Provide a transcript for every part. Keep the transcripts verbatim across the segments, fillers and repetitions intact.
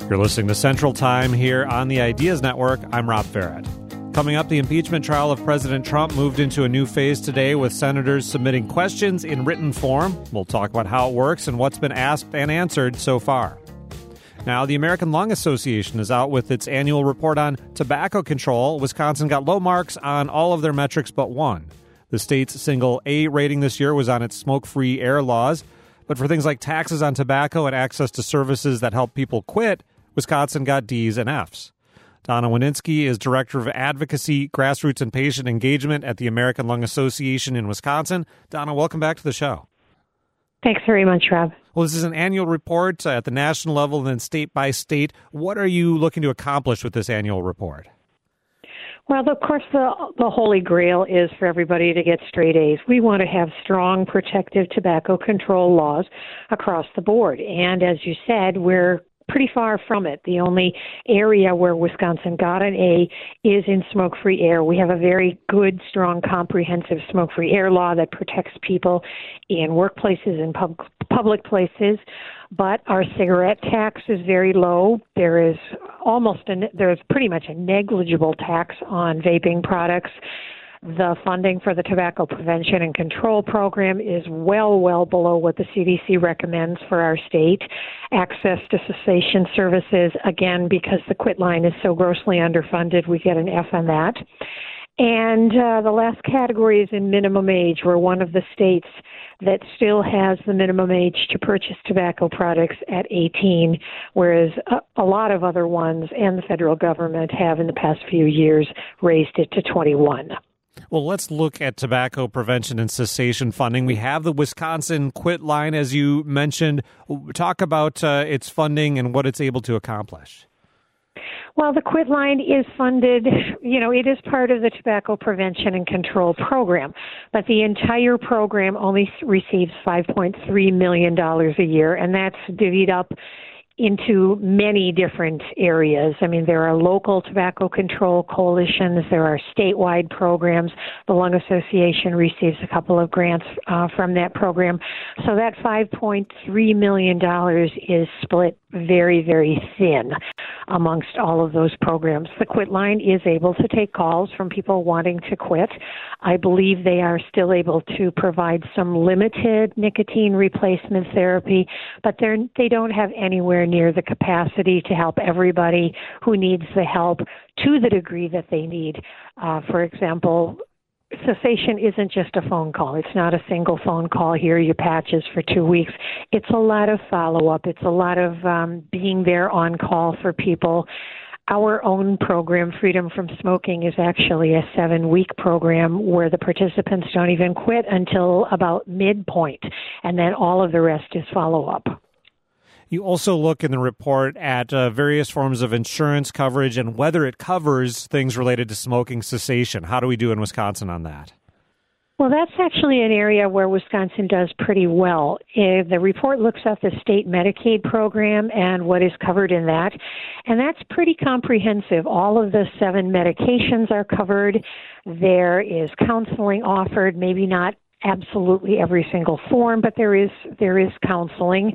You're listening to Central Time here on the Ideas Network. I'm Rob Farrett. Coming up, the impeachment trial of President Trump moved into a new phase today with senators submitting questions in written form. We'll talk about how it works and what's been asked and answered so far. Now, the American Lung Association is out with its annual report on tobacco control. Wisconsin got low marks on all of their metrics but one. The state's single A rating this year was on its smoke-free air laws. But for things like taxes on tobacco and access to services that help people quit, Wisconsin got D's and F's. Donna Wininsky is Director of Advocacy, Grassroots, and Patient Engagement at the American Lung Association in Wisconsin. Donna, welcome back to the show. Thanks very much, Rob. Well, this is an annual report at the national level and then state by state. What are you looking to accomplish with this annual report? Well, of course, the the holy grail is for everybody to get straight A's. We want to have strong protective tobacco control laws across the board. And as you said, we're pretty far from it. The only area where Wisconsin got an A is in smoke-free air. We have a very good, strong, comprehensive smoke-free air law that protects people in workplaces and pub- public places. But our cigarette tax is very low. There is almost a, there's pretty much a negligible tax on vaping products. The funding for the Tobacco Prevention and Control Program is well, well below what the C D C recommends for our state. Access to cessation services, again, because the quit line is so grossly underfunded, we get an F on that. And uh, the last category is in minimum age. We're one of the states that still has the minimum age to purchase tobacco products at eighteen, whereas a, a lot of other ones and the federal government have in the past few years raised it to twenty-one. Well, let's look at tobacco prevention and cessation funding. We have the Wisconsin Quit Line, as you mentioned. Talk about uh, its funding and what it's able to accomplish. Well, the Quit Line is funded, you know, it is part of the Tobacco Prevention and Control Program, but the entire program only receives five point three million dollars a year, and that's divvied up into many different areas. I mean, there are local tobacco control coalitions, there are statewide programs. The Lung Association receives a couple of grants uh, from that program. So that five point three million dollars is split very, very thin amongst all of those programs. The Quit Line is able to take calls from people wanting to quit. I believe they are still able to provide some limited nicotine replacement therapy, but they're, they don't have anywhere near the capacity to help everybody who needs the help to the degree that they need. Uh, for example, cessation isn't just a phone call. It's not a single phone call. Here are your patches for two weeks. It's a lot of follow-up. It's a lot of um, being there on call for people. Our own program, Freedom from Smoking, is actually a seven-week program where the participants don't even quit until about midpoint, and then all of the rest is follow-up. You also look in the report at uh, various forms of insurance coverage and whether it covers things related to smoking cessation. How do we do in Wisconsin on that? Well, that's actually an area where Wisconsin does pretty well. Uh, the report looks at the state Medicaid program and what is covered in that, and that's pretty comprehensive. All of the seven medications are covered. There is counseling offered, maybe not absolutely every single form, but there is there is counseling.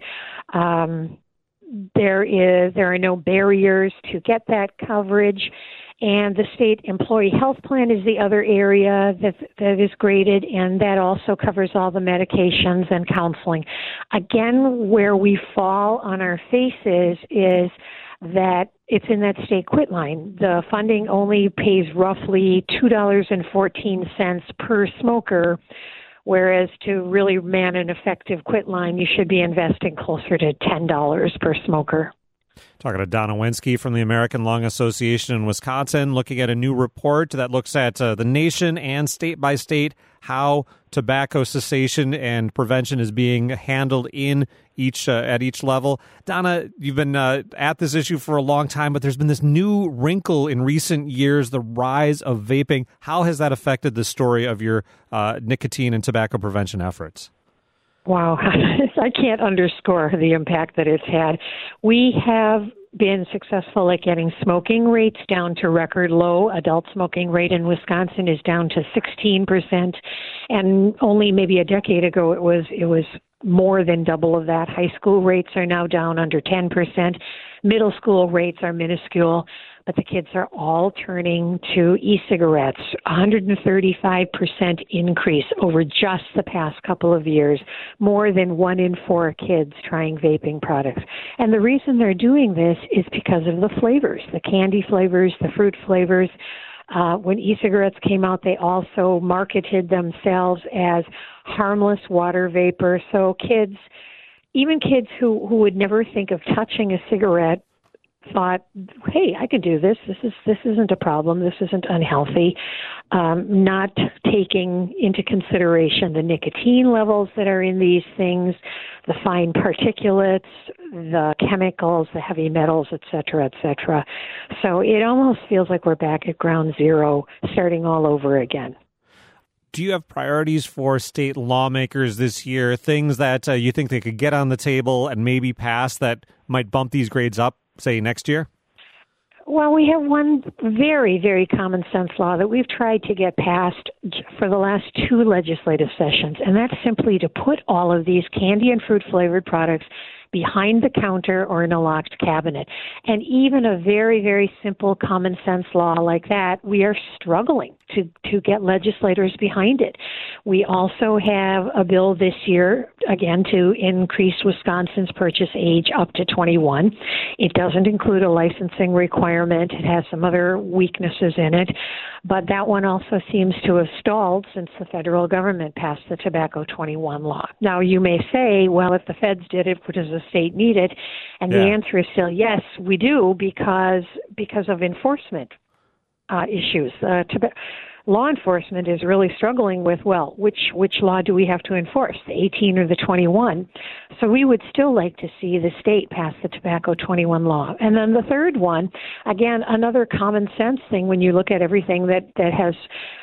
Um, there is there are no barriers to get that coverage, and the state employee health plan is the other area that that is graded, and that also covers all the medications and counseling. Again, where we fall on our faces is that it's in that state quit line. The funding only pays roughly two dollars and fourteen cents per smoker, whereas to really man an effective quit line, you should be investing closer to ten dollars per smoker. Talking to Donna Wininsky from the American Lung Association in Wisconsin, looking at a new report that looks at uh, the nation and state by state how tobacco cessation and prevention is being handled in each uh, at each level. Donna, you've been uh, at this issue for a long time, but there's been this new wrinkle in recent years, the rise of vaping. How has that affected the story of your uh, nicotine and tobacco prevention efforts? Wow, I can't underscore the impact that it's had. We have been successful at getting smoking rates down to record low. Adult smoking rate in Wisconsin is down to sixteen percent, and only maybe a decade ago it was it was more than double of that. High school rates are now down under ten percent. Middle school rates are minuscule, but the kids are all turning to e-cigarettes. one hundred thirty-five percent increase over just the past couple of years, more than one in four kids trying vaping products. And the reason they're doing this is because of the flavors, the candy flavors, the fruit flavors. Uh, when e-cigarettes came out, they also marketed themselves as harmless water vapor. So kids, even kids who, who would never think of touching a cigarette, thought, hey, I can do this. This is this isn't a problem. This isn't unhealthy. Um, not taking into consideration the nicotine levels that are in these things, the fine particulates, the chemicals, the heavy metals, et cetera, et cetera. So it almost feels like we're back at ground zero, starting all over again. Do you have priorities for state lawmakers this year, things that uh, you think they could get on the table and maybe pass that might bump these grades up, say, next year? Well, we have one very, very common sense law that we've tried to get passed for the last two legislative sessions, and that's simply to put all of these candy and fruit flavored products behind the counter or in a locked cabinet. And even a very, very simple common sense law like that, we are struggling to, to get legislators behind it. We also have a bill this year, again, to increase Wisconsin's purchase age up to twenty-one. It doesn't include a licensing requirement. It has some other weaknesses in it. But that one also seems to have stalled since the federal government passed the Tobacco twenty-one law. Now, you may say, well, if the feds did it, what does the state need it? And yeah. The answer is still yes, we do, because because of enforcement uh, issues. Uh, toba- law enforcement is really struggling with, well, which which law do we have to enforce, the eighteen or the twenty-one? So we would still like to see the state pass the Tobacco twenty-one law. And then the third one, again, another common sense thing when you look at everything that, that has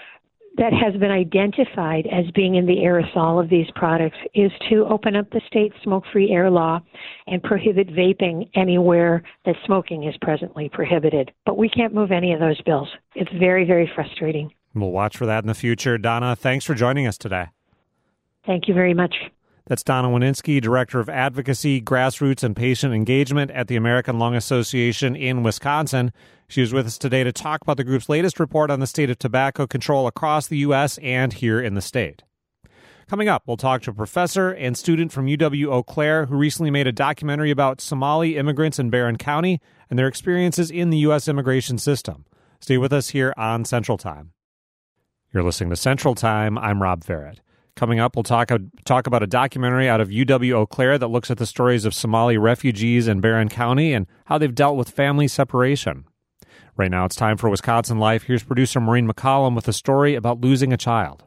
that has been identified as being in the aerosol of these products, is to open up the state smoke-free air law and prohibit vaping anywhere that smoking is presently prohibited. But we can't move any of those bills. It's very, very frustrating. We'll watch for that in the future. Donna, thanks for joining us today. Thank you very much. That's Donna Wininski, Director of Advocacy, Grassroots, and Patient Engagement at the American Lung Association in Wisconsin. She was with us today to talk about the group's latest report on the state of tobacco control across the U S and here in the state. Coming up, we'll talk to a professor and student from U W-Eau Claire who recently made a documentary about Somali immigrants in Barron County and their experiences in the U S immigration system. Stay with us here on Central Time. You're listening to Central Time. I'm Rob Ferret. Coming up, we'll talk, talk about a documentary out of U W-Eau Claire that looks at the stories of Somali refugees in Barron County and how they've dealt with family separation. Right now, it's time for Wisconsin Life. Here's producer Maureen McCollum with a story about losing a child.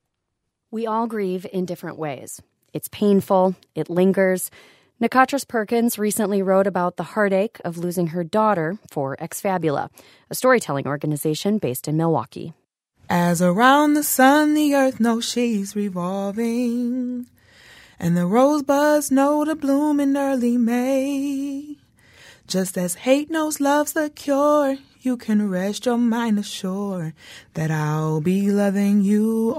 We all grieve in different ways. It's painful. It lingers. Nakatris Perkins recently wrote about the heartache of losing her daughter for Exfabula, a storytelling organization based in Milwaukee. As around the sun the earth knows she's revolving, and the rosebuds know to bloom in early May. Just as hate knows love's the cure, you can rest your mind assured that I'll be loving you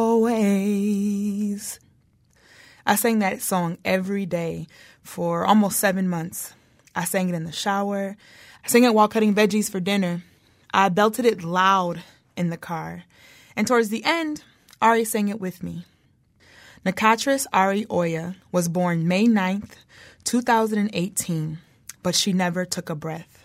always. I sang that song every day for almost seven months. I sang it in the shower. I sang it while cutting veggies for dinner. I belted it loud in the car. And towards the end, Ari sang it with me. Nakatris Ari Oya was born May ninth, two thousand eighteen, but she never took a breath.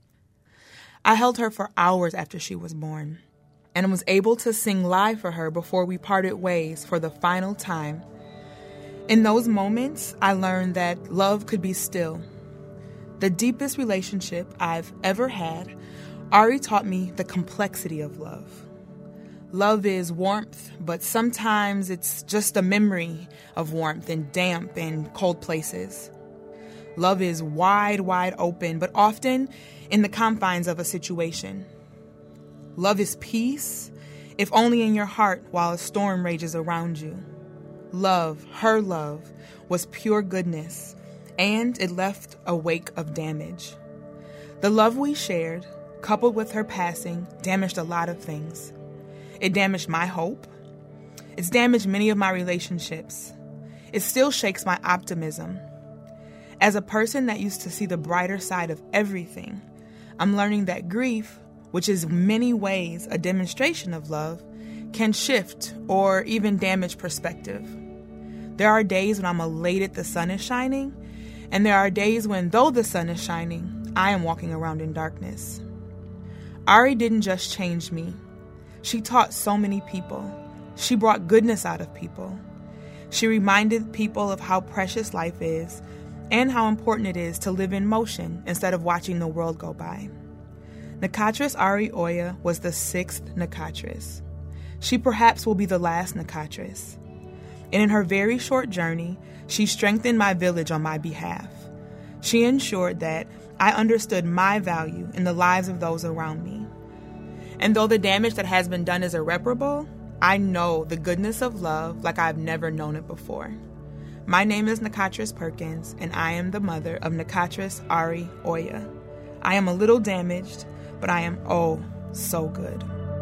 I held her for hours after she was born and was able to sing live for her before we parted ways for the final time. In those moments, I learned that love could be still. The deepest relationship I've ever had, Ari taught me the complexity of love. Love is warmth, but sometimes it's just a memory of warmth in damp and cold places. Love is wide, wide open, but often in the confines of a situation. Love is peace, if only in your heart while a storm rages around you. Love, her love, was pure goodness, and it left a wake of damage. The love we shared, coupled with her passing, damaged a lot of things. It damaged my hope. It's damaged many of my relationships. It still shakes my optimism. As a person that used to see the brighter side of everything, I'm learning that grief, which is in many ways a demonstration of love, can shift or even damage perspective. There are days when I'm elated the sun is shining, and there are days when, though the sun is shining, I am walking around in darkness. Ari didn't just change me. She taught so many people. She brought goodness out of people. She reminded people of how precious life is and how important it is to live in motion instead of watching the world go by. Nikatris Ari Oya was the sixth Nikatris. She perhaps will be the last Nikatris. And in her very short journey, she strengthened my village on my behalf. She ensured that I understood my value in the lives of those around me. And though the damage that has been done is irreparable, I know the goodness of love like I've never known it before. My name is Nikatris Perkins, and I am the mother of Nikatris Ari Oya. I am a little damaged, but I am oh so good.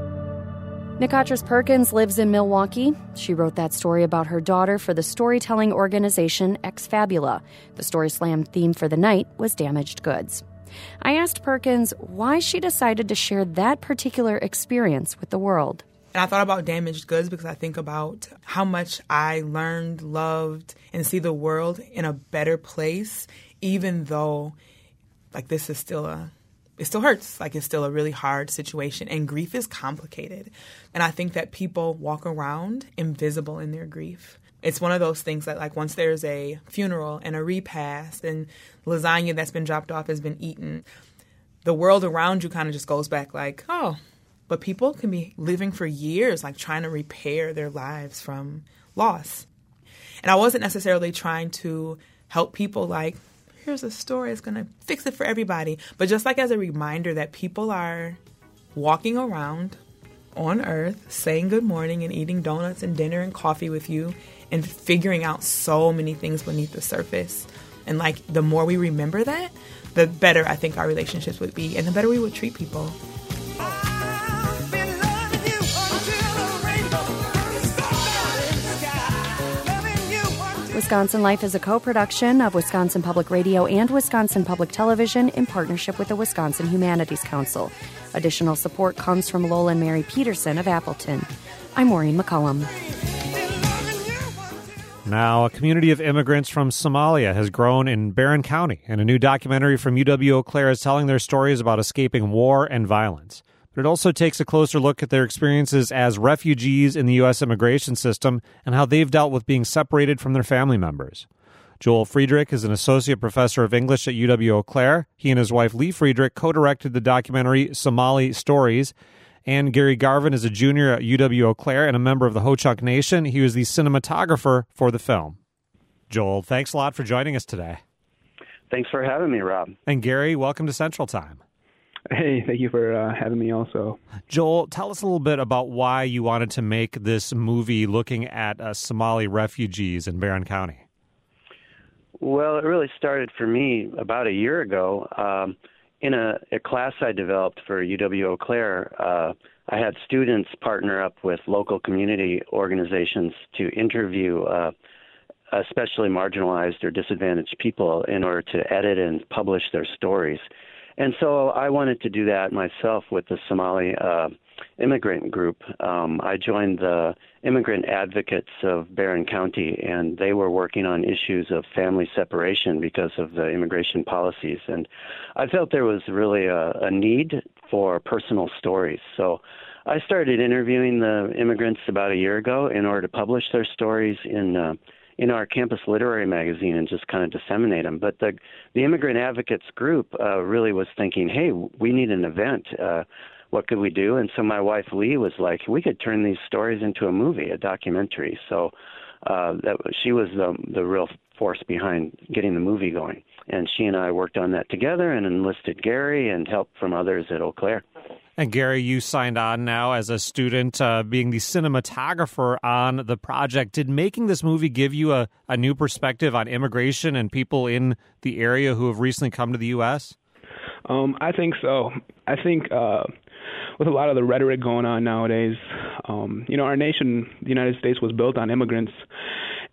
Nikatris Perkins lives in Milwaukee. She wrote that story about her daughter for the storytelling organization Ex Fabula. The Story Slam theme for the night was damaged goods. I asked Perkins why she decided to share that particular experience with the world. And I thought about damaged goods because I think about how much I learned, loved, and see the world in a better place, even though, like, this is still a, it still hurts. Like, it's still a really hard situation. And grief is complicated. And I think that people walk around invisible in their grief. It's one of those things that, like, once there's a funeral and a repast and lasagna that's been dropped off has been eaten, the world around you kind of just goes back like, oh. But people can be living for years, like, trying to repair their lives from loss. And I wasn't necessarily trying to help people like, here's a story that's going to fix it for everybody. But just like as a reminder that people are walking around on Earth, saying good morning and eating donuts and dinner and coffee with you and figuring out so many things beneath the surface. And, like, the more we remember that, the better I think our relationships would be and the better we would treat people. Wisconsin Life is a co-production of Wisconsin Public Radio and Wisconsin Public Television in partnership with the Wisconsin Humanities Council. Additional support comes from Lola and Mary Peterson of Appleton. I'm Maureen McCullum. Now, a community of immigrants from Somalia has grown in Barron County, and a new documentary from U W-Eau Claire is telling their stories about escaping war and violence. But it also takes a closer look at their experiences as refugees in the U S immigration system and how they've dealt with being separated from their family members. Joel Friedrich is an associate professor of English at U W-Eau Claire. He and his wife Lee Friedrich co-directed the documentary Somali Stories. And Gary Garvin is a junior at U W-Eau Claire and a member of the Ho-Chunk Nation. He was the cinematographer for the film. Joel, thanks a lot for joining us today. Thanks for having me, Rob. And Gary, welcome to Central Time. Hey, thank you for uh, having me also. Joel, tell us a little bit about why you wanted to make this movie looking at uh, Somali refugees in Barron County. Well, it really started for me about a year ago. Um, in a, a class I developed for U W-Eau Claire, uh, I had students partner up with local community organizations to interview uh, especially marginalized or disadvantaged people in order to edit and publish their stories. And so I wanted to do that myself with the Somali uh, immigrant group. Um, I joined the Immigrant Advocates of Barron County, and they were working on issues of family separation because of the immigration policies. And I felt there was really a, a need for personal stories. So I started interviewing the immigrants about a year ago in order to publish their stories in uh, in our campus literary magazine and just kind of disseminate them. But the the Immigrant Advocates group uh, really was thinking, hey, we need an event. Uh, what could we do? And so my wife, Lee, was like, we could turn these stories into a movie, a documentary. So uh, that she was the, the real force behind getting the movie going. And she and I worked on that together and enlisted Gary and help from others at Eau Claire. And Gary, you signed on now as a student, uh, being the cinematographer on the project. Did making this movie give you a, a new perspective on immigration and people in the area who have recently come to the U S? Um, I think so. I think uh, with a lot of the rhetoric going on nowadays, um, you know, our nation, the United States, was built on immigrants.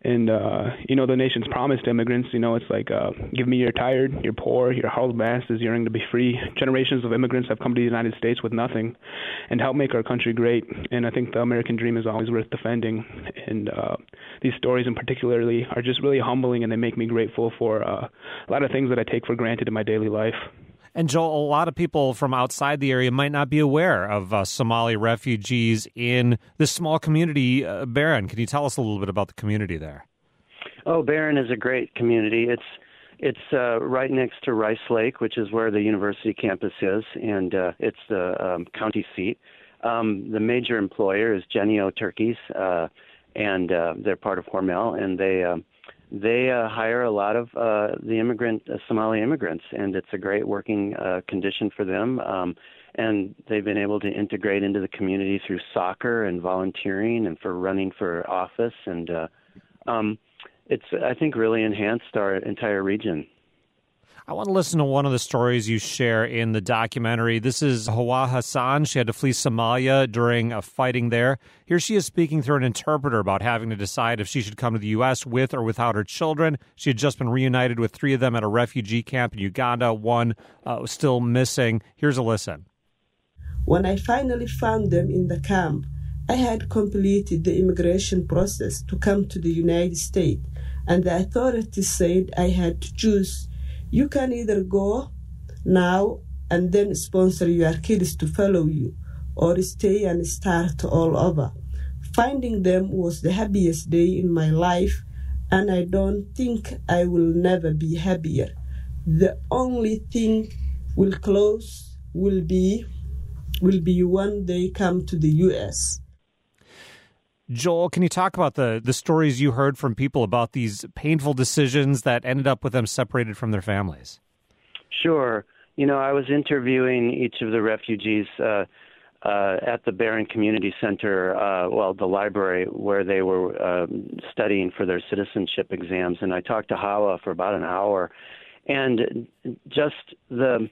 And, uh, you know, the nation's promise to immigrants, you know, it's like, uh, give me you're tired, you're poor, you're hard masses, yearning to be free. Generations of immigrants have come to the United States with nothing and help make our country great. And I think the American dream is always worth defending. And uh, these stories in particularly are just really humbling, and they make me grateful for uh, a lot of things that I take for granted in my daily life. And Joel, a lot of people from outside the area might not be aware of uh, Somali refugees in this small community. Uh, Barron, can you tell us a little bit about the community there? Oh, Barron is a great community. It's it's uh, right next to Rice Lake, which is where the university campus is, and uh, it's the um, county seat. Um, the major employer is Genio Turkeys, uh, and uh, they're part of Hormel, and they. Uh, They uh, hire a lot of uh, the immigrant uh, Somali immigrants, and it's a great working uh, condition for them. Um, and they've been able to integrate into the community through soccer and volunteering and for running for office. And uh, um, it's, I think, really enhanced our entire region. I want to listen to one of the stories you share in the documentary. This is Hawa Hassan. She had to flee Somalia during a fighting there. Here she is speaking through an interpreter about having to decide if she should come to the U S with or without her children. She had just been reunited with three of them at a refugee camp in Uganda. One uh, was still missing. Here's a listen. When I finally found them in the camp, I had completed the immigration process to come to the United States, and the authorities said I had to choose. You can either go now and then sponsor your kids to follow you, or stay and start all over. Finding them was the happiest day in my life, and I don't think I will never be happier. The only thing will close will be will be when they come to the U S. Joel, can you talk about the, the stories you heard from people about these painful decisions that ended up with them separated from their families? Sure. You know, I was interviewing each of the refugees uh, uh, at the Barron Community Center, uh, well, the library, where they were uh, studying for their citizenship exams. And I talked to Hawa for about an hour. And just the...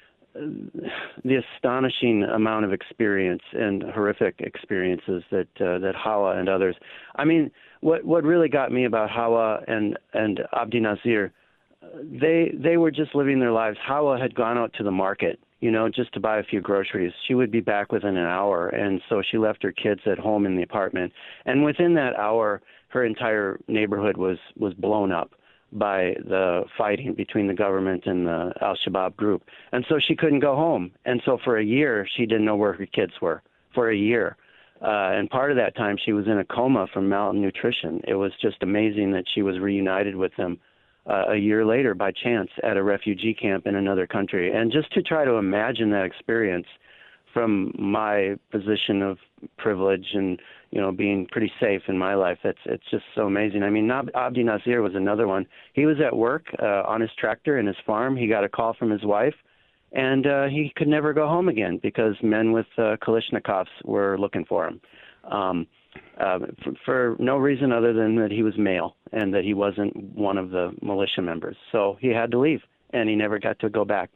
the astonishing amount of experience and horrific experiences that uh, that Hawa and others. I mean, what what really got me about Hawa and and Abdi Nazir, they they were just living their lives. Hawa had gone out to the market, you know, just to buy a few groceries. She would be back within an hour, and so she left her kids at home in the apartment. And within that hour, her entire neighborhood was was blown up by the fighting between the government and the Al-Shabaab group. And so she couldn't go home. And so for a year, she didn't know where her kids were, for a year. Uh, and part of that time, she was in a coma from malnutrition. It was just amazing that she was reunited with them uh, a year later by chance at a refugee camp in another country. And just to try to imagine that experience from my position of privilege and, you know, being pretty safe in my life, it's it's just so amazing. I mean, Abdi Nazir was another one. He was at work uh, on his tractor in his farm. He got a call from his wife, and uh, he could never go home again because men with uh, Kalashnikovs were looking for him um, uh, for, for no reason other than that he was male and that he wasn't one of the militia members. So he had to leave, and he never got to go back.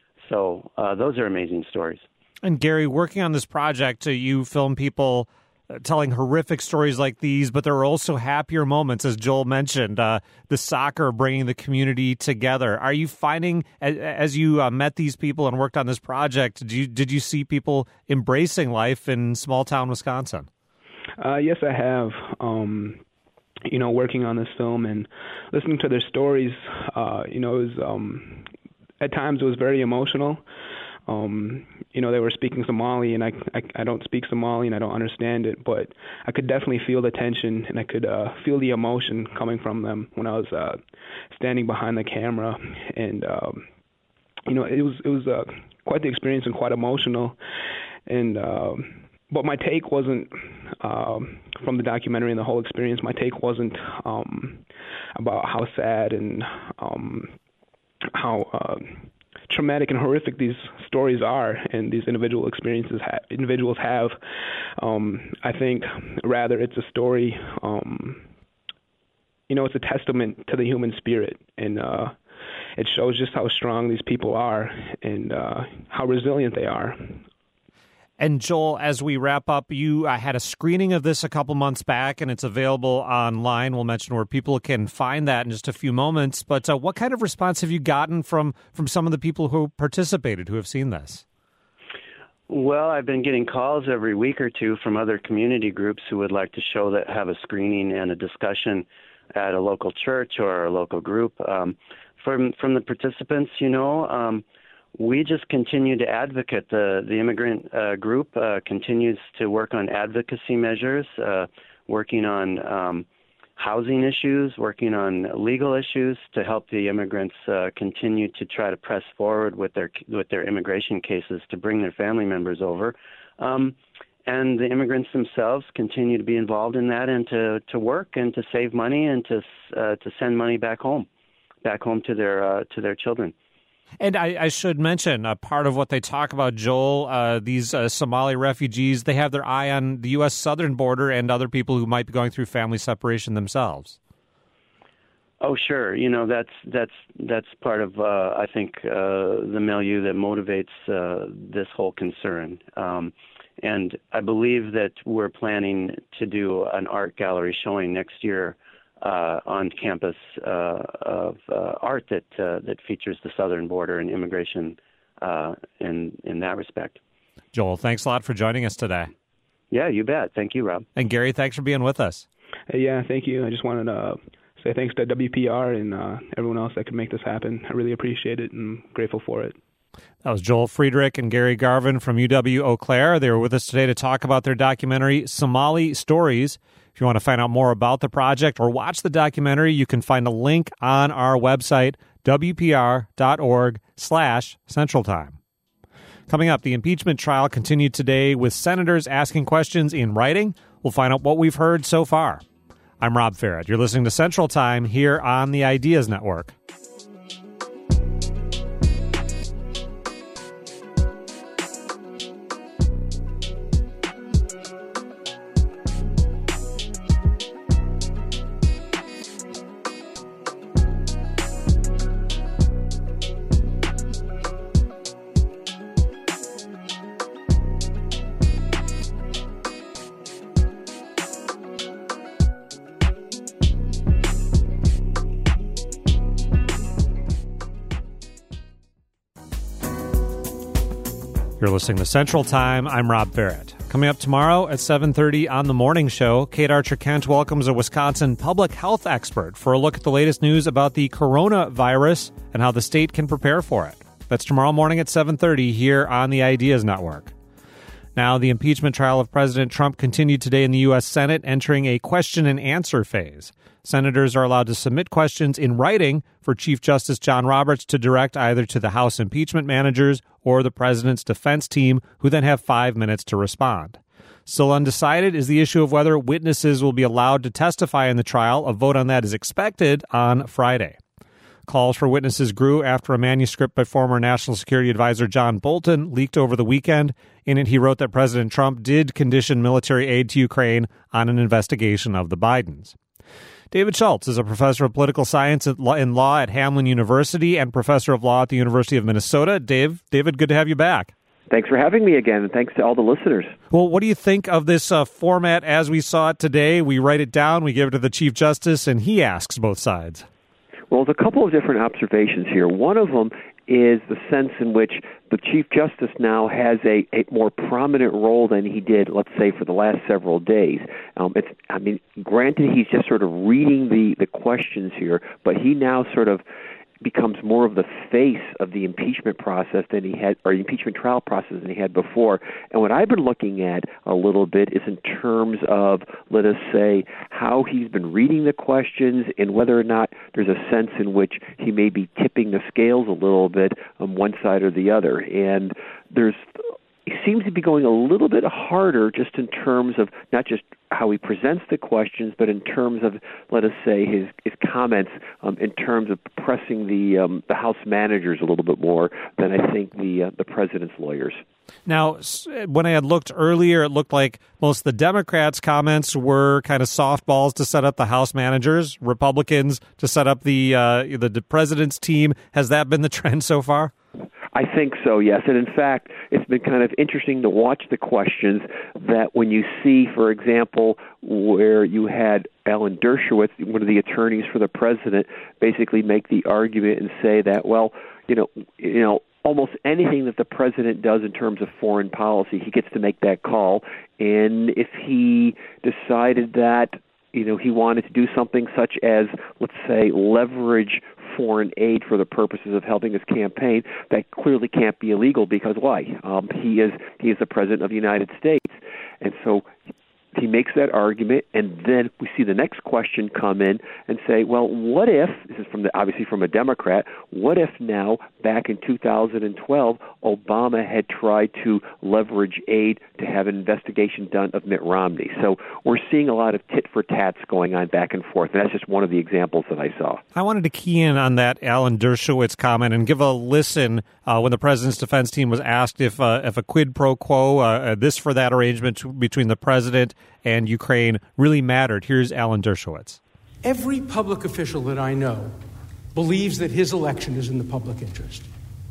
So uh, those are amazing stories. And Gary, working on this project, uh, you film people uh, telling horrific stories like these, but there are also happier moments, as Joel mentioned, uh, the soccer bringing the community together. Are you finding, as, as you uh, met these people and worked on this project, did you, did you see people embracing life in small-town Wisconsin? Uh, yes, I have. Um, you know, working on this film and listening to their stories, uh, you know, it was, um, at times it was very emotional. Um, you know, they were speaking Somali, and I, I, I don't speak Somali, and I don't understand it, but I could definitely feel the tension, and I could uh, feel the emotion coming from them when I was uh, standing behind the camera. And, um, you know, it was it was uh, quite the experience and quite emotional. And uh, but my take wasn't, um, from the documentary and the whole experience, my take wasn't um, about how sad and um, how... Uh, traumatic and horrific these stories are and these individual experiences ha- individuals have. Um, I think rather it's a story, um, you know, it's a testament to the human spirit, and uh, it shows just how strong these people are and uh, how resilient they are. And Joel, as we wrap up, you uh, had a screening of this a couple months back, and it's available online. We'll mention where people can find that in just a few moments. But uh, what kind of response have you gotten from, from some of the people who participated, who have seen this? Well, I've been getting calls every week or two from other community groups who would like to show that have a screening and a discussion at a local church or a local group. Um, from from the participants, you know, um, we just continue to advocate. The the immigrant uh, group uh, continues to work on advocacy measures, uh, working on um, housing issues, working on legal issues to help the immigrants uh, continue to try to press forward with their with their immigration cases to bring their family members over. Um, and the immigrants themselves continue to be involved in that and to, to work and to save money and to uh, to send money back home, back home to their uh, to their children. And I, I should mention, a part of what they talk about, Joel, uh, these uh, Somali refugees, they have their eye on the U S southern border and other people who might be going through family separation themselves. Oh, sure. You know, that's that's that's part of, uh, I think, uh, the milieu that motivates uh, this whole concern. Um, and I believe that we're planning to do an art gallery showing next year Uh, on campus uh, of uh, art that uh, that features the southern border and immigration uh, in in that respect. Joel, thanks a lot for joining us today. Yeah, you bet. Thank you, Rob. And Gary, thanks for being with us. Hey, yeah, thank you. I just wanted to say thanks to W P R and uh, everyone else that could make this happen. I really appreciate it and I'm grateful for it. That was Joel Friedrich and Gary Garvin from U W Eau Claire. They were with us today to talk about their documentary, Somali Stories. If you want to find out more about the project or watch the documentary, you can find a link on our website, W P R dot org slash Central Time. Coming up, the impeachment trial continued today with senators asking questions in writing. We'll find out what we've heard so far. I'm Rob Farrett. You're listening to Central Time here on the Ideas Network. You're listening to Central Time. I'm Rob Barrett. Coming up tomorrow at seven thirty on The Morning Show, Kate Archer-Kent welcomes a Wisconsin public health expert for a look at the latest news about the coronavirus and how the state can prepare for it. That's tomorrow morning at seven thirty here on the Ideas Network. Now, the impeachment trial of President Trump continued today in the U S Senate, entering a question and answer phase. Senators are allowed to submit questions in writing for Chief Justice John Roberts to direct either to the House impeachment managers or the president's defense team, who then have five minutes to respond. Still undecided is the issue of whether witnesses will be allowed to testify in the trial. A vote on that is expected on Friday. Calls for witnesses grew after a manuscript by former National Security Advisor John Bolton leaked over the weekend. In it, he wrote that President Trump did condition military aid to Ukraine on an investigation of the Bidens. David Schultz is a professor of political science and law at Hamline University and professor of law at the University of Minnesota. Dave, David, good to have you back. Thanks for having me again, and thanks to all the listeners. Well, what do you think of this uh, format as we saw it today? We write it down, we give it to the Chief Justice, and he asks both sides. Well, there's a couple of different observations here. One of them is the sense in which the Chief Justice now has a, a more prominent role than he did, let's say, for the last several days. Um, it's, I mean, granted, he's just sort of reading the, the questions here, but he now sort of becomes more of the face of the impeachment process than he had, or the impeachment trial process than he had before. And what I've been looking at a little bit is in terms of, let us say, how he's been reading the questions and whether or not there's a sense in which he may be tipping the scales a little bit on one side or the other. And there's he seems to be going a little bit harder just in terms of not just how he presents the questions, but in terms of, let us say, his, his comments um, in terms of pressing the um, the House managers a little bit more than I think the uh, the president's lawyers. Now, when I had looked earlier, it looked like most of the Democrats' comments were kind of softballs to set up the House managers, Republicans to set up the uh, the president's team. Has that been the trend so far? I think so, yes. And in fact, it's been kind of interesting to watch the questions that when you see, for example, where you had Alan Dershowitz, one of the attorneys for the president, basically make the argument and say that, well, you know, you know, almost anything that the president does in terms of foreign policy, he gets to make that call. And if he decided that, you know, he wanted to do something such as, let's say, leverage foreign aid for the purposes of helping his campaign, that clearly can't be illegal because why? Um, he is he is the president of the United States. And so he makes that argument, and then we see the next question come in and say, well, what if, this is from the, obviously from a Democrat, what if now, back in two thousand twelve, Obama had tried to leverage aid to have an investigation done of Mitt Romney? So we're seeing a lot of tit-for-tats going on back and forth, and that's just one of the examples that I saw. I wanted to key in on that Alan Dershowitz comment and give a listen uh, when the president's defense team was asked if uh, if a quid pro quo, uh, this for that arrangement between the president and Ukraine really mattered. Here's Alan Dershowitz. Every public official that I know believes that his election is in the public interest.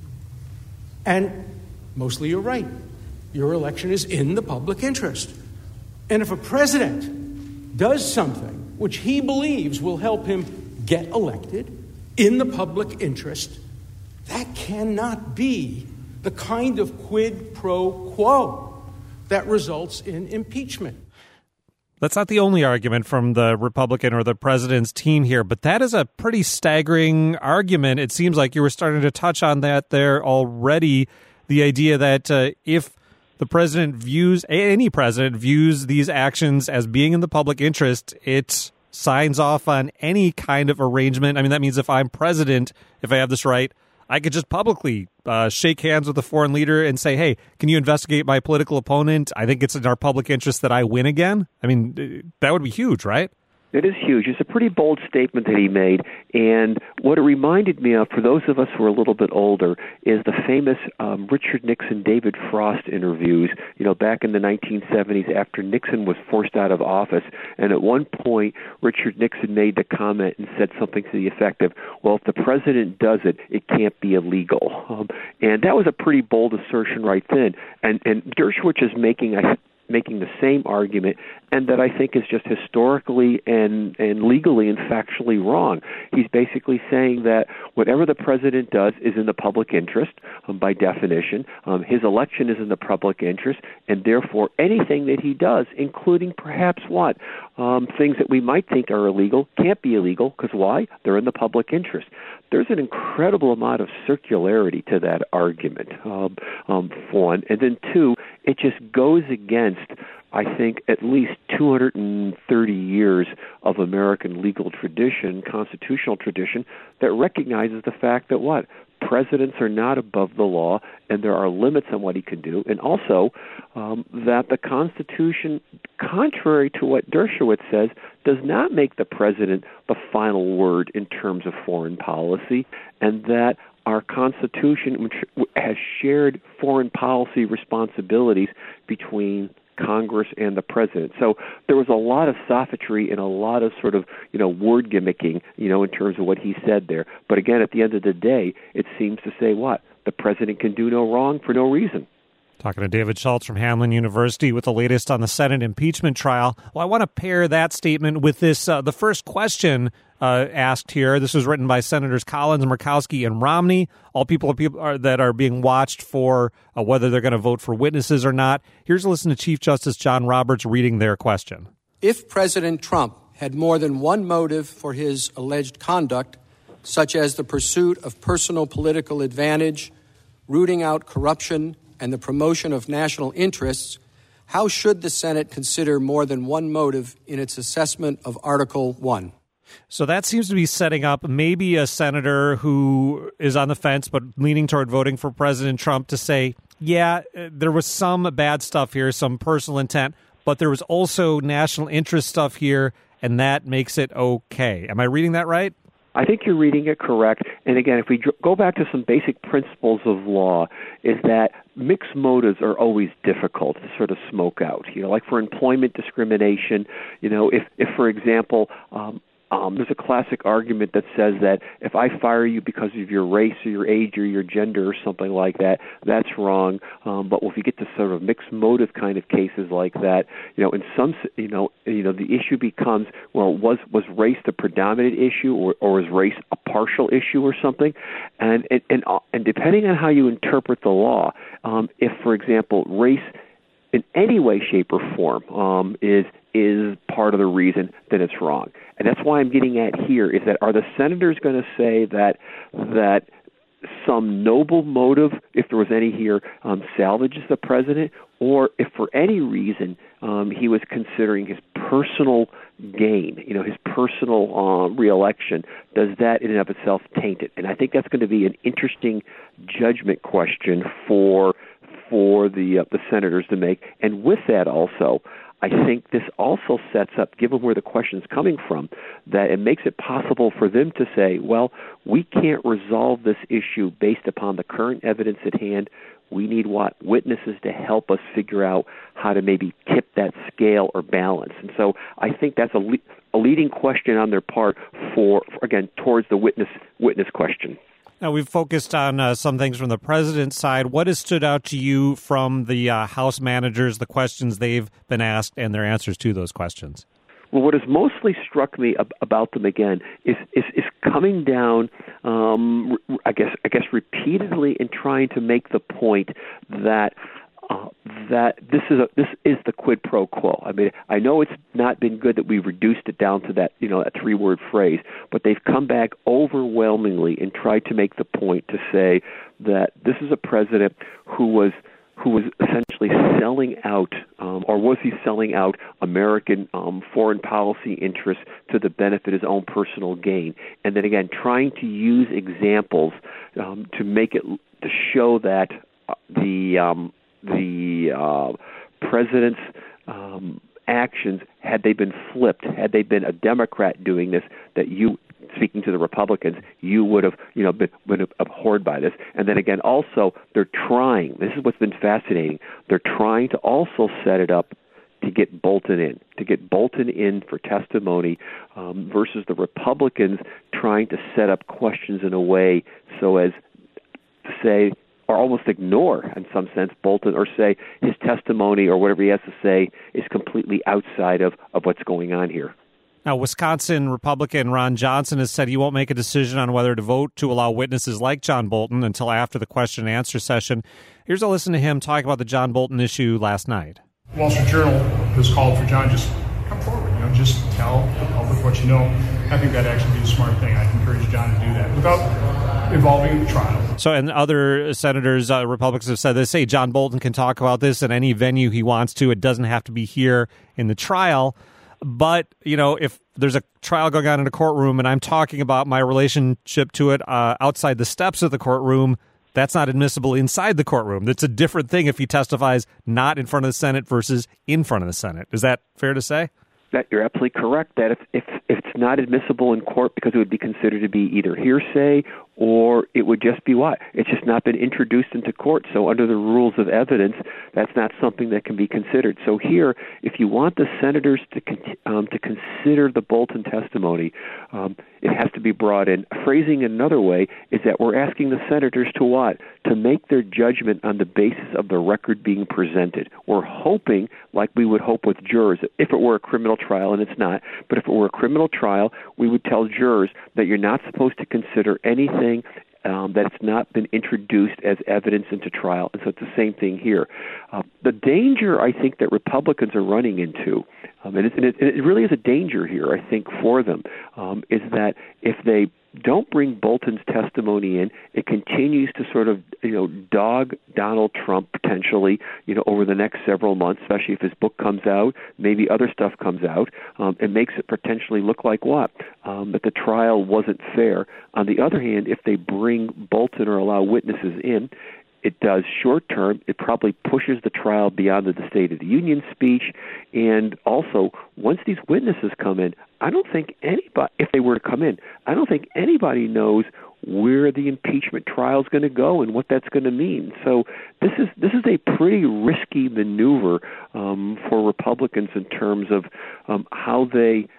And mostly you're right. Your election is in the public interest. And if a president does something which he believes will help him get elected in the public interest, that cannot be the kind of quid pro quo that results in impeachment. That's not the only argument from the Republican or the president's team here, but that is a pretty staggering argument. It seems like you were starting to touch on that there already, the idea that uh, if the president views, any president views these actions as being in the public interest, it signs off on any kind of arrangement. I mean, that means if I'm president, if I have this right, I could just publicly uh, shake hands with a foreign leader and say, hey, can you investigate my political opponent? I think it's in our public interest that I win again. I mean, that would be huge, right? It is huge. It's a pretty bold statement that he made. And what it reminded me of, for those of us who are a little bit older, is the famous um, Richard Nixon, David Frost interviews, you know, back in the nineteen seventies after Nixon was forced out of office. And at one point, Richard Nixon made the comment and said something to the effect of, well, if the president does it, it can't be illegal. Um, and that was a pretty bold assertion right then. And, and Dershowitz is making, I making the same argument, and that I think is just historically and, and legally and factually wrong. He's basically saying that whatever the president does is in the public interest, um, by definition. Um, his election is in the public interest, and therefore anything that he does, including perhaps what? Um, things that we might think are illegal, can't be illegal, because why? They're in the public interest. There's an incredible amount of circularity to that argument, um, um, for one. And then two, it just goes against, I think, at least two hundred thirty years of American legal tradition, constitutional tradition, that recognizes the fact that what? Presidents are not above the law, and there are limits on what he can do. And also um, that the Constitution, contrary to what Dershowitz says, does not make the president the final word in terms of foreign policy, and that our Constitution, which has shared foreign policy responsibilities between Congress and the president. So there was a lot of sophistry and a lot of sort of, you know, word gimmicking, you know, in terms of what he said there. But again, at the end of the day, it seems to say what? The president can do no wrong for no reason. Talking to David Schultz from Hamline University with the latest on the Senate impeachment trial. Well, I want to pair that statement with this, uh, the first question uh, asked here. This was written by Senators Collins, Murkowski, and Romney, all people, people are, that are being watched for uh, whether they're going to vote for witnesses or not. Here's a listen to Chief Justice John Roberts reading their question. If President Trump had more than one motive for his alleged conduct, such as the pursuit of personal political advantage, rooting out corruption, and the promotion of national interests, how should the Senate consider more than one motive in its assessment of Article one? So that seems to be setting up maybe a senator who is on the fence but leaning toward voting for President Trump to say, yeah, there was some bad stuff here, some personal intent, but there was also national interest stuff here, and that makes it okay. Am I reading that right? I think you're reading it correct. And again, if we go back to some basic principles of law, is that mixed motives are always difficult to sort of smoke out. You know, like for employment discrimination, you know, if, if for example, um, Um, there's a classic argument that says that if I fire you because of your race or your age or your gender or something like that, that's wrong. Um, but if you get to sort of mixed motive kind of cases like that, you know, in some, you know, you know, the issue becomes, well, was was race the predominant issue, or, or was race a partial issue or something? And and and, and depending on how you interpret the law, um, if, for example, race in any way, shape, or form um, is is part of the reason that it's wrong. And that's why I'm getting at here is that are the senators going to say that that some noble motive, if there was any here, um, salvages the president, or if for any reason um, he was considering his personal gain, you know, his personal uh, reelection, does that in and of itself taint it? And I think that's going to be an interesting judgment question for for the uh, the senators to make. And with that also, I think this also sets up, given where the question's coming from, that it makes it possible for them to say, well, we can't resolve this issue based upon the current evidence at hand. We need what? Witnesses to help us figure out how to maybe tip that scale or balance. And so I think that's a, le- a leading question on their part for, for, again, towards the witness witness question. Now, we've focused on uh, some things from the president's side. What has stood out to you from the uh, House managers, the questions they've been asked, and their answers to those questions? Well, what has mostly struck me ab- about them again is is, is coming down, um, I guess, I guess, repeatedly and trying to make the point that uh, that this is a, this is the quid pro quo. I mean, I know it's not been good that we've reduced it down to that, you know, a three-word phrase, but they've come back overwhelmingly and tried to make the point to say that this is a president who was who was essentially selling out, um, or was he selling out American um, foreign policy interests to the benefit of his own personal gain? And then again, trying to use examples um, to make it, to show that the um, the uh, president's um, actions, had they been flipped, had they been a Democrat doing this, that you, speaking to the Republicans, you would have, you know, been, been abhorred by this. And then again, also, they're trying, this is what's been fascinating, they're trying to also set it up to get Bolton in, to get Bolton in for testimony um, versus the Republicans trying to set up questions in a way so as to say, or almost ignore, in some sense, Bolton, or say his testimony or whatever he has to say is completely outside of, of what's going on here. Now, Wisconsin Republican Ron Johnson has said he won't make a decision on whether to vote to allow witnesses like John Bolton until after the question and answer session. Here's a listen to him talk about the John Bolton issue last night. Wall Street Journal has called for John, just come forward, you know, just tell the public what you know. I think that'd actually be a smart thing. I'd encourage John to do that without involving the trial. So, and other senators, uh, Republicans have said they say John Bolton can talk about this in any venue he wants to. It doesn't have to be here in the trial. But, you know, if there's a trial going on in a courtroom and I'm talking about my relationship to it uh, outside the steps of the courtroom, that's not admissible inside the courtroom. That's a different thing if he testifies not in front of the Senate versus in front of the Senate. Is that fair to say? That you're absolutely correct. That if, if if it's not admissible in court because it would be considered to be either hearsay or it would just be what? It's just not been introduced into court. So under the rules of evidence, that's not something that can be considered. So here, if you want the senators to um, to consider the Bolton testimony, um, it has to be brought in. Phrasing another way is that we're asking the senators to what? To make their judgment on the basis of the record being presented. We're hoping, like we would hope with jurors, if it were a criminal trial, and it's not, but if it were a criminal trial, we would tell jurors that you're not supposed to consider anything um, that's not been introduced as evidence into trial. And so it's the same thing here. Uh, the danger, I think, that Republicans are running into, um, and, it, and it, it really is a danger here, I think, for them, um, is that if they don't bring Bolton's testimony in, it continues to sort of, you know, dog Donald Trump potentially, you know, over the next several months, especially if his book comes out, maybe other stuff comes out. Um, it makes it potentially look like what? Um, that the trial wasn't fair. On the other hand, if they bring Bolton or allow witnesses in, it does short term. It probably pushes the trial beyond the State of the Union speech. And also, once these witnesses come in, I don't think anybody, if they were to come in, I don't think anybody knows where the impeachment trial is going to go and what that's going to mean. So this is this is a pretty risky maneuver um, for Republicans in terms of um, how they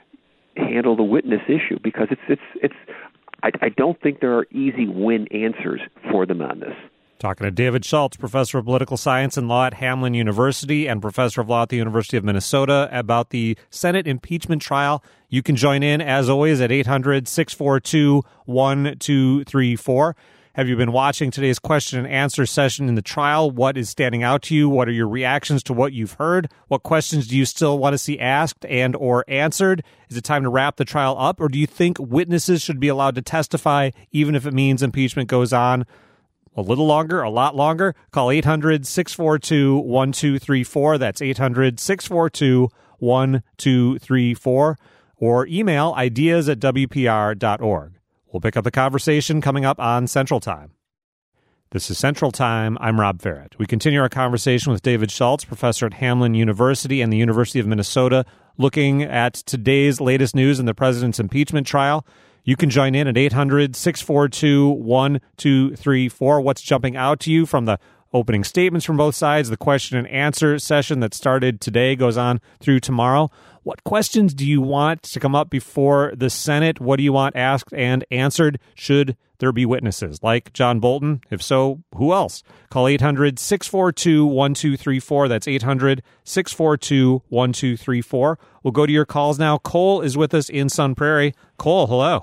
handle the witness issue, because it's it's it's. I, I don't think there are easy win answers for them on this. Talking to David Schultz, professor of political science and law at Hamline University and professor of law at the University of Minnesota, about the Senate impeachment trial. You can join in, as always, at eight hundred, six four two, one two three four. Have you been watching today's question and answer session in the trial? What is standing out to you? What are your reactions to what you've heard? What questions do you still want to see asked and or answered? Is it time to wrap the trial up, or do you think witnesses should be allowed to testify even if it means impeachment goes on a little longer, a lot longer? Call eight hundred, six four two, one two three four. That's eight hundred, six four two, one two three four. Or email ideas at w p r dot org. We'll pick up the conversation coming up on Central Time. This is Central Time. I'm Rob Ferret. We continue our conversation with David Schultz, professor at Hamline University and the University of Minnesota, looking at today's latest news in the president's impeachment trial. You can join in at eight hundred, six four two, one two three four. What's jumping out to you from the opening statements from both sides? The question and answer session that started today goes on through tomorrow. What questions do you want to come up before the Senate? What do you want asked and answered? Should there be witnesses like John Bolton? If so, who else? Call eight hundred, six four two, one two three four. That's eight hundred, six four two, one two three four. We'll go to your calls now. Cole is with us in Sun Prairie. Cole, hello.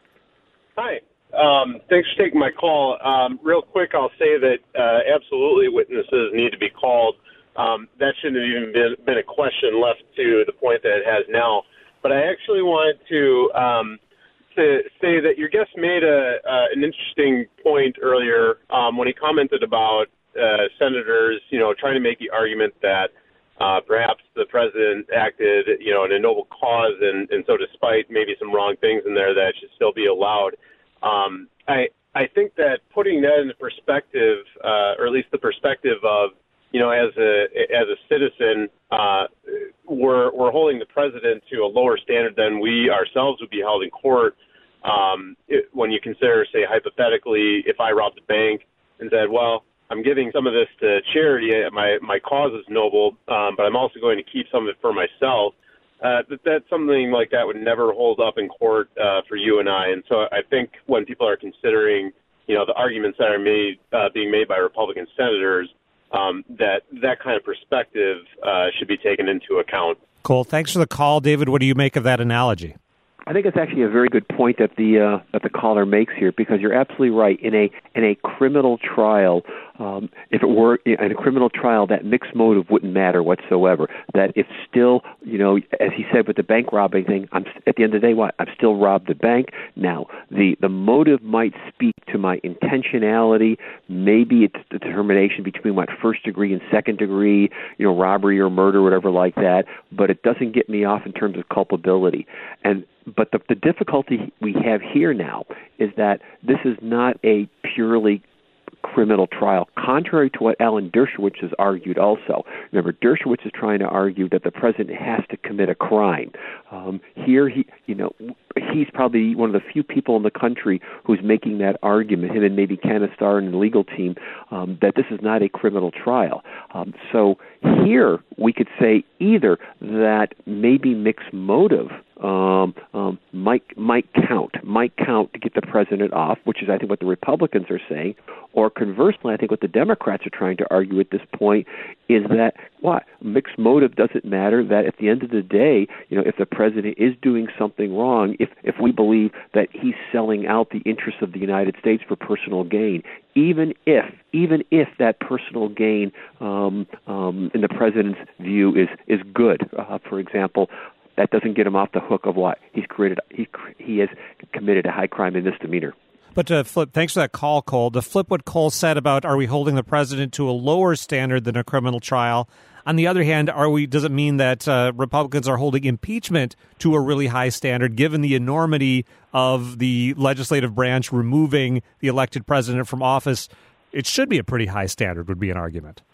Hi. Um, thanks for taking my call. Um, real quick, I'll say that uh, absolutely witnesses need to be called. Um, that shouldn't have even been, been a question left to the point that it has now. But I actually wanted to um, to say that your guest made a uh, an interesting point earlier um, when he commented about uh, senators, you know, trying to make the argument that uh, perhaps the president acted, you know, in a noble cause, and, and so despite maybe some wrong things in there, that should still be allowed. Um, I I think that putting that into perspective, uh, or at least the perspective of, you know, as a as a citizen, uh, we're we're holding the president to a lower standard than we ourselves would be held in court. Um, it, when you consider, say, hypothetically, if I robbed a bank and said, well, I'm giving some of this to charity, my my cause is noble, um, but I'm also going to keep some of it for myself. Uh, that that's something like that would never hold up in court uh, for you and I. And so I think when people are considering, you know, the arguments that are made uh, being made by Republican senators, um, that that kind of perspective uh, should be taken into account. Cole, thanks for the call. David, what do you make of that analogy? I think it's actually a very good point that the uh, that the caller makes here, because you're absolutely right. In a in a criminal trial, um, if it were in a criminal trial, that mixed motive wouldn't matter whatsoever. That if still, you know, as he said with the bank robbing thing, I'm at the end of the day, what I've still robbed the bank. Now, the the motive might speak to my intentionality. Maybe it's the determination between what first degree and second degree, you know, robbery or murder, whatever like that. But it doesn't get me off in terms of culpability. And But the, the difficulty we have here now is that this is not a purely criminal trial, contrary to what Alan Dershowitz has argued also. Remember, Dershowitz is trying to argue that the president has to commit a crime. Um, here, he, you know, he's probably one of the few people in the country who's making that argument, him and maybe Kenneth Starr and the legal team, um, that this is not a criminal trial. Um, so here we could say either that maybe mixed motive Um, um, might might count, might count to get the president off, which is, I think, what the Republicans are saying. Or conversely, I think what the Democrats are trying to argue at this point is that what mixed motive doesn't matter. That at the end of the day, you know, if the president is doing something wrong, if if we believe that he's selling out the interests of the United States for personal gain, even if even if that personal gain, um, um, in the president's view, is is good. Uh, for example. That doesn't get him off the hook of what he's created. He he has committed a high crime and misdemeanor. But to flip, thanks for that call, Cole. To flip what Cole said about, are we holding the president to a lower standard than a criminal trial? On the other hand, are we? Does it mean that uh, Republicans are holding impeachment to a really high standard, given the enormity of the legislative branch removing the elected president from office? It should be a pretty high standard, would be an argument.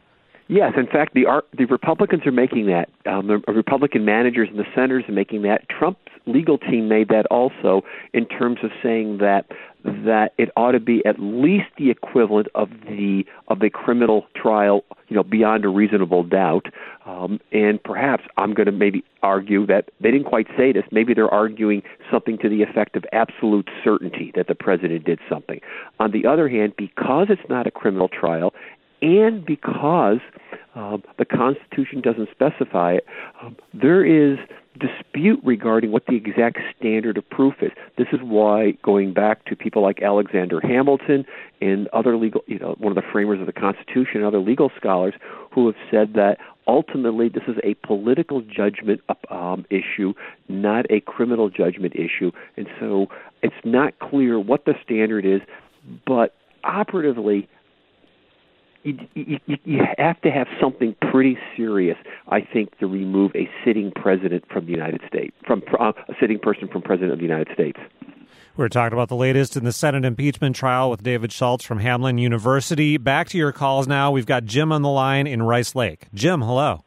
Yes, in fact, the the Republicans are making that. Um, the Republican managers and the senators are making that. Trump's legal team made that also in terms of saying that that it ought to be at least the equivalent of the of a criminal trial, you know, beyond a reasonable doubt. Um, and perhaps I'm going to maybe argue that they didn't quite say this. Maybe they're arguing something to the effect of absolute certainty that the president did something. On the other hand, because it's not a criminal trial, and because um, the Constitution doesn't specify it, um, there is dispute regarding what the exact standard of proof is. This is why, going back to people like Alexander Hamilton and other legal, you know, one of the framers of the Constitution and other legal scholars who have said that ultimately this is a political judgment um, issue, not a criminal judgment issue. And so it's not clear what the standard is, but operatively, You, you, you have to have something pretty serious, I think, to remove a sitting president from the United States, from uh, a sitting person from president of the United States. We're talking about the latest in the Senate impeachment trial with David Schultz from Hamline University. Back to your calls now. We've got Jim on the line in Rice Lake. Jim, hello.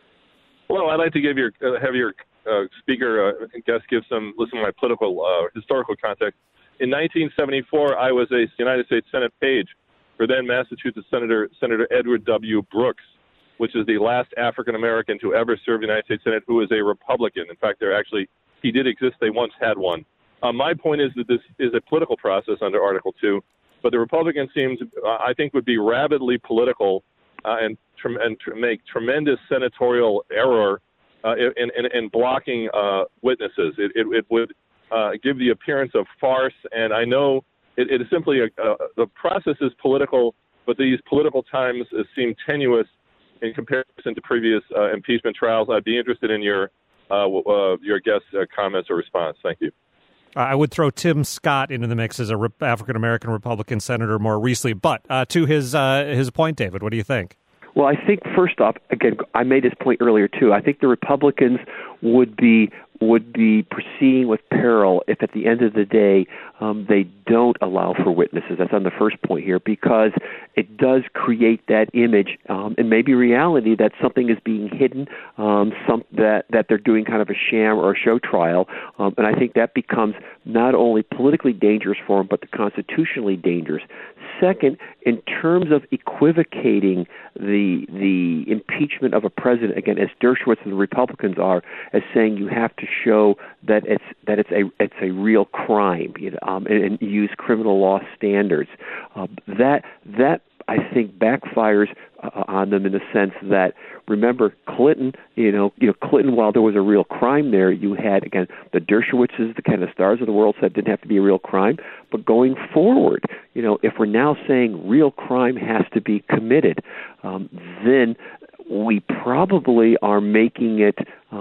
Well, I'd like to give your uh, have your uh, speaker uh, guest give some listen to my political uh, historical context. In nineteen seventy-four, I was a United States Senate page for then Massachusetts Senator Senator Edward W. Brooks, which is the last African-American to ever serve the United States Senate who is a Republican. In fact, they're actually, he did exist. They once had one. Uh, my point is that this is a political process under Article two, but the Republicans seem to, uh, I think, would be rabidly political uh, and, tr- and tr- make tremendous senatorial error uh, in, in, in blocking uh, witnesses. It, it, it would uh, give the appearance of farce, and I know It, it is simply a, uh, the process is political, but these political times uh, seem tenuous in comparison to previous uh, impeachment trials. I'd be interested in your uh, uh, your guest's uh, comments or response. Thank you. I would throw Tim Scott into the mix as a Re- African-American Republican senator more recently. But uh, to his uh, his point, David, what do you think? Well, I think first off, again, I made this point earlier too. I think the Republicans would be would be proceeding with peril if at the end of the day um, they don't allow for witnesses. That's on the first point here, because it does create that image um, and maybe reality that something is being hidden, um, some that, that they're doing kind of a sham or a show trial. Um, and I think that becomes not only politically dangerous for them, but constitutionally dangerous. Second, in terms of equivocating the the impeachment of a president, again, as Dershowitz and the Republicans are, as saying you have to show that it's that it's a it's a real crime, you know, um, and, and use criminal law standards. Uh, that that I think backfires uh, on them in the sense that, remember, Clinton, you know, you know, Clinton, while there was a real crime there, you had, again, the Dershowitzes, the kind of stars of the world said it didn't have to be a real crime. But going forward, you know, if we're now saying real crime has to be committed, um, then we probably are making it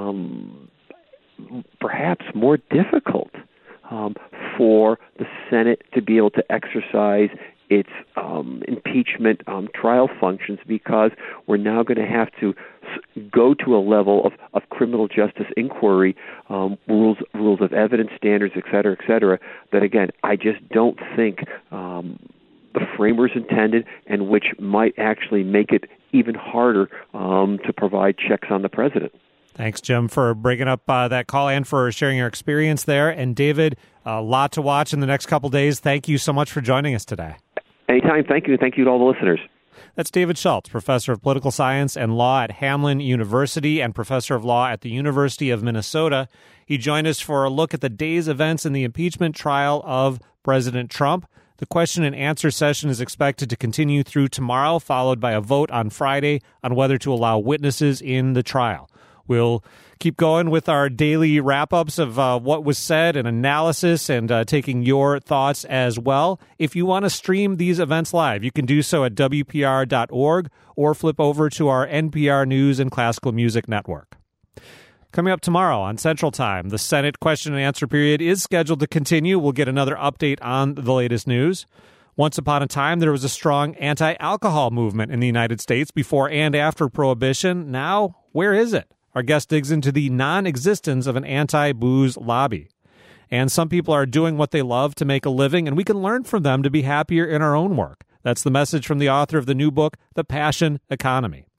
um, perhaps more difficult um, for the Senate to be able to exercise its um, impeachment um, trial functions, because we're now going to have to go to a level of, of criminal justice inquiry, um, rules rules of evidence, standards, et cetera, et cetera, that, again, I just don't think um, the framers intended, and which might actually make it even harder um, to provide checks on the president. Thanks, Jim, for bringing up uh, that call and for sharing your experience there. And, David, a lot to watch in the next couple days. Thank you so much for joining us today. Anytime. Thank you. Thank you to all the listeners. That's David Schultz, professor of political science and law at Hamline University and professor of law at the University of Minnesota. He joined us for a look at the day's events in the impeachment trial of President Trump. The question and answer session is expected to continue through tomorrow, followed by a vote on Friday on whether to allow witnesses in the trial. We'll keep going with our daily wrap-ups of uh, what was said and analysis, and uh, taking your thoughts as well. If you want to stream these events live, you can do so at W P R dot org or flip over to our N P R News and Classical Music Network. Coming up tomorrow on Central Time, the Senate question and answer period is scheduled to continue. We'll get another update on the latest news. Once upon a time, there was a strong anti-alcohol movement in the United States before and after Prohibition. Now, where is it? Our guest digs into the non-existence of an anti-booze lobby. And some people are doing what they love to make a living, and we can learn from them to be happier in our own work. That's the message from the author of the new book, The Passion Economy.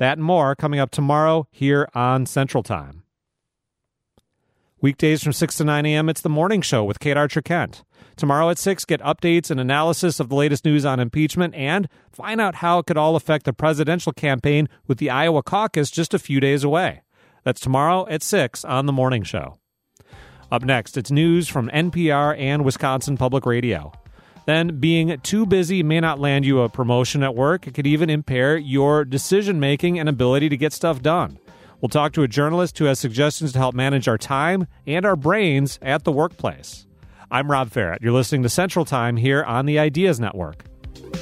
That and more coming up tomorrow here on Central Time. Weekdays from six to nine a.m., it's The Morning Show with Kate Archer-Kent. Tomorrow at six, get updates and analysis of the latest news on impeachment and find out how it could all affect the presidential campaign with the Iowa caucus just a few days away. That's tomorrow at six on The Morning Show. Up next, it's news from N P R and Wisconsin Public Radio. Then, being too busy may not land you a promotion at work. It could even impair your decision-making and ability to get stuff done. We'll talk to a journalist who has suggestions to help manage our time and our brains at the workplace. I'm Rob Ferrett. You're listening to Central Time here on the Ideas Network.